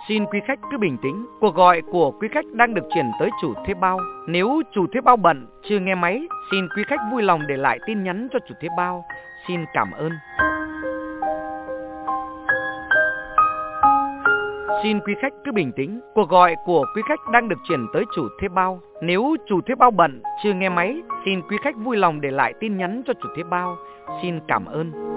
Xin quý khách cứ bình tĩnh, cuộc gọi của quý khách đang được chuyển tới chủ thuê bao. Nếu chủ thuê bao bận, chưa nghe máy, xin quý khách vui lòng để lại tin nhắn cho chủ thuê bao. Xin cảm ơn. Xin quý khách cứ bình tĩnh, cuộc gọi của quý khách đang được chuyển tới chủ thuê bao. Nếu chủ thuê bao bận, chưa nghe máy, xin quý khách vui lòng để lại tin nhắn cho chủ thuê bao. Xin cảm ơn.